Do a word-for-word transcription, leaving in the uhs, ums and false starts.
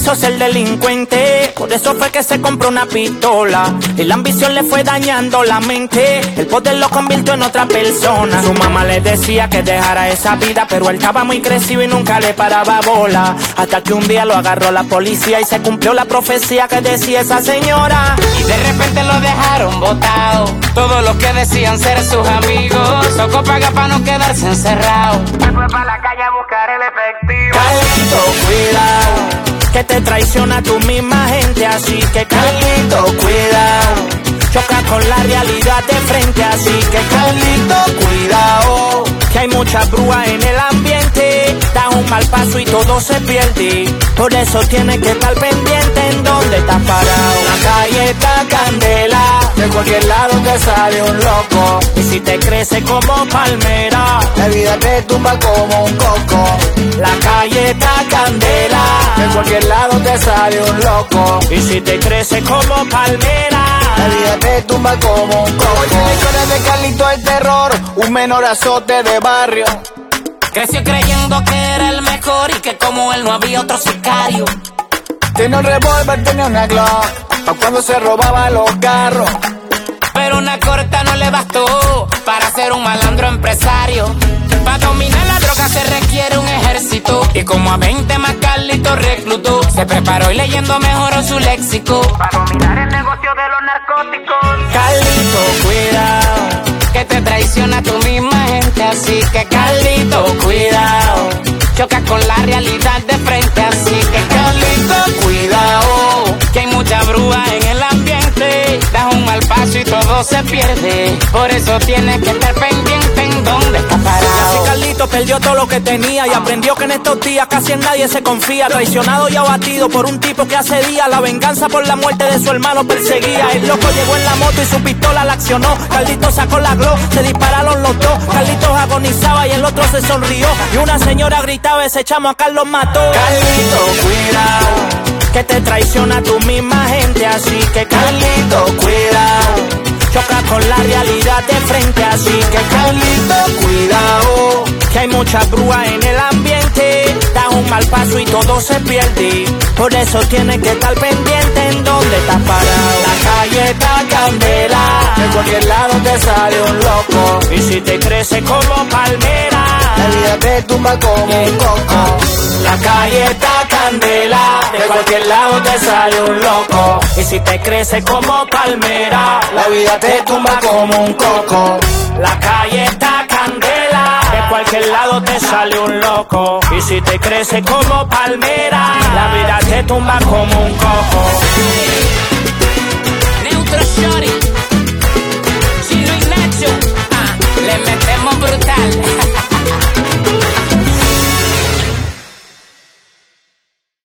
quiso ser delincuente, por eso fue que se compró una pistola. Y la ambición le fue dañando la mente, el poder lo convirtió en otra persona. Su mamá le decía que dejara esa vida, pero él estaba muy crecido y nunca le paraba bola. Hasta que un día lo agarró la policía y se cumplió la profecía que decía esa señora. Y de repente lo dejaron botado, todos los que decían ser sus amigos, tocó pagar para no quedarse encerrado. Se fue para la calle a buscar el efectivo. Carlito, cuidado, que te traiciona tu misma gente, así que Carlito, cuidado, choca con la realidad de frente, así que Carlito, cuidado, que hay mucha brúa en el ambiente, da un mal paso y todo se pierde, por eso tienes que estar pendiente en donde estás parado. La calle está candela, de cualquier lado te sale un loco, y si te crece como palmera, la vida te tumba como un coco. La calle está candela, de cualquier lado te sale un loco, y si te crece como palmera, la vida te tumba como un coco. Oye, la historia de Carlito el terror, un menor azote de barrio. Creció creyendo que era el mejor y que como él no había otro sicario. Tenía un revólver, tenía una Glock, pa' cuando se robaba los carros. Pero una corta no le bastó para ser un malandro empresario. Para dominar la droga se requiere un ejército, y como a veinte más Carlito reclutó, se preparó y leyendo mejoró su léxico para dominar el negocio de los narcóticos. Carlito, cuidado, que te traiciona tu misma gente, así que Carlito, cuidado, choca con la realidad de frente, así que Carlito, cuidado, que hay mucha brúa en el ambiente, das un mal paso y todo se pierde, por eso tienes que estar pendiente en dónde estás parado. Y así Carlito perdió todo lo que tenía y aprendió que en estos días casi en nadie se confía, traicionado y abatido por un tipo que hace días la venganza por la muerte de su hermano perseguía. El loco llegó en la moto y su pistola la accionó, Carlito sacó la Glock, se dispararon los dos, Carlito agonizaba y el otro se sonrió, y una señora gritaba: ese chamo a Carlos mató. Carlito, cuidado, que te traiciona tu misma gente, así que Carlito, cuidado, choca con la realidad de frente, así que Carlito, cuidado, que hay mucha brúa en el ambiente, da un mal paso y todo se pierde, por eso tienes que estar pendiente en donde estás parado. La calle está candela, de cualquier lado te sale un loco, y si te crece como palmera, la vida te tumba como un coco. La calle está candela, de cualquier lado te sale un loco, y si te crece como palmera, la vida te tumba como un coco. La calle está candela, de cualquier lado te sale un loco, y si te crece como palmera, la vida te tumba como un coco. Neutro Shorty.